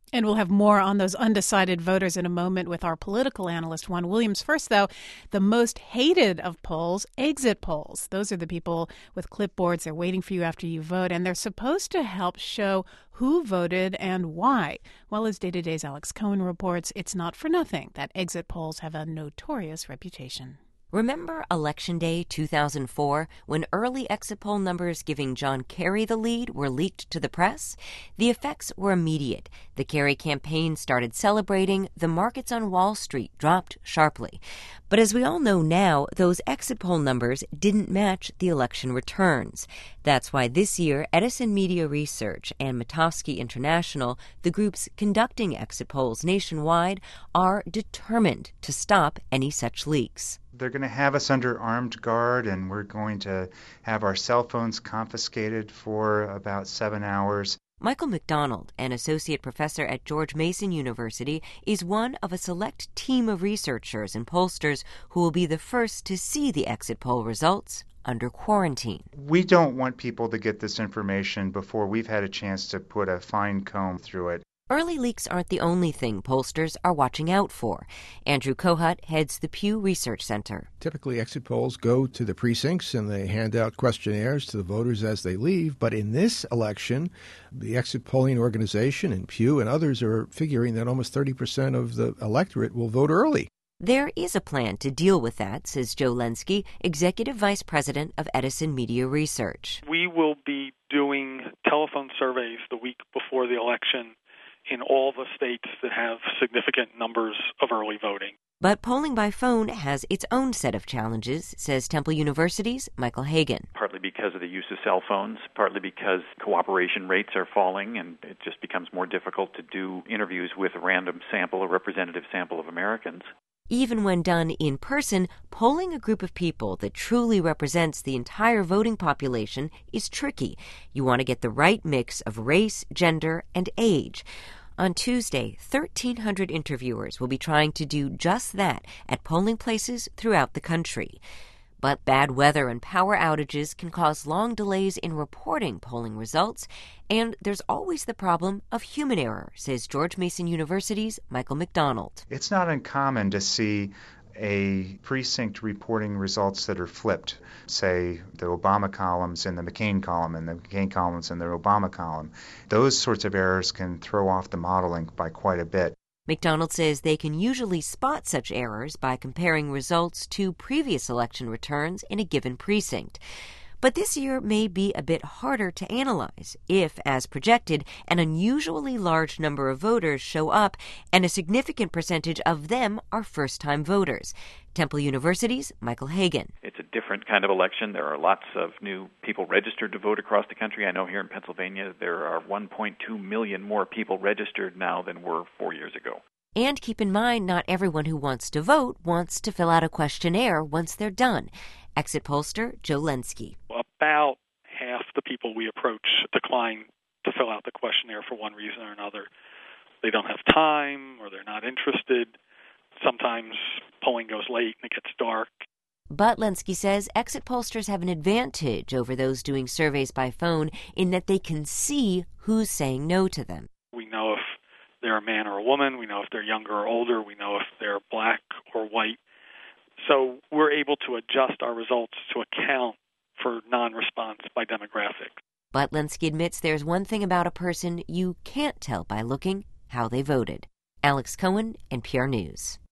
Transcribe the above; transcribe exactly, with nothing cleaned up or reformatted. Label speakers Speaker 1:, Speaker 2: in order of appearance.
Speaker 1: And we'll have more on those undecided voters in a moment with our political analyst, Juan Williams. First, though, the most hated of polls, exit polls. Those are the people with clipboards. They're waiting for you after you vote, and they're supposed to help show who voted and why. Well, as Day to Day's Alex Cohen reports, it's not for nothing that exit polls have a notorious reputation.
Speaker 2: Remember Election Day two thousand four, when early exit poll numbers giving John Kerry the lead were leaked to the press? The effects were immediate. The Kerry campaign started celebrating. The markets on Wall Street dropped sharply. But as we all know now, those exit poll numbers didn't match the election returns. That's why this year, Edison Media Research and Mitofsky International, the groups conducting exit polls nationwide, are determined to stop any such leaks.
Speaker 3: They're going to have us under armed guard, and we're going to have our cell phones confiscated for about seven hours.
Speaker 2: Michael McDonald, an associate professor at George Mason University, is one of a select team of researchers and pollsters who will be the first to see the exit poll results under quarantine.
Speaker 3: We don't want people to get this information before we've had a chance to put a fine comb through it.
Speaker 2: Early leaks aren't the only thing pollsters are watching out for. Andrew Kohut heads the Pew Research Center.
Speaker 4: Typically, exit polls go to the precincts and they hand out questionnaires to the voters as they leave. But in this election, the exit polling organization and Pew and others are figuring that almost thirty percent of the electorate will vote early.
Speaker 2: There is a plan to deal with that, says Joe Lenski, Executive Vice President of Edison Media Research.
Speaker 5: We will be doing telephone surveys the week before the election in all the states that have significant numbers of early voting.
Speaker 2: But polling by phone has its own set of challenges, says Temple University's Michael Hagan.
Speaker 6: Partly because of the use of cell phones, partly because cooperation rates are falling, and it just becomes more difficult to do interviews with a random sample, a representative sample of Americans.
Speaker 2: Even when done in person, polling a group of people that truly represents the entire voting population is tricky. You want to get the right mix of race, gender, and age. On Tuesday, thirteen hundred interviewers will be trying to do just that at polling places throughout the country. But bad weather and power outages can cause long delays in reporting polling results, and there's always the problem of human error, says George Mason University's Michael McDonald.
Speaker 3: It's not uncommon to see a precinct reporting results that are flipped, say the Obama columns in the McCain column and the McCain columns in the Obama column. Those sorts of errors can throw off the modeling by quite a bit.
Speaker 2: McDonald says they can usually spot such errors by comparing results to previous election returns in a given precinct. But this year may be a bit harder to analyze if, as projected, an unusually large number of voters show up and a significant percentage of them are first-time voters. Temple University's Michael Hagan.
Speaker 6: It's a different kind of election. There are lots of new people registered to vote across the country. I know here in Pennsylvania there are one point two million more people registered now than were four years ago.
Speaker 2: And keep in mind, not everyone who wants to vote wants to fill out a questionnaire once they're done. Exit pollster Joe Lenski.
Speaker 5: About half the people we approach decline to fill out the questionnaire for one reason or another. They don't have time or they're not interested. Sometimes polling goes late and it gets dark.
Speaker 2: But Lenski says exit pollsters have an advantage over those doing surveys by phone in that they can see who's saying no to them.
Speaker 5: We know if they're a man or a woman. We know if they're younger or older. We know if they're black or white. So we're able to adjust our results to account for non-response by demographics.
Speaker 2: But Lenski admits there's one thing about a person you can't tell by looking how they voted. Alex Cohen, N P R News.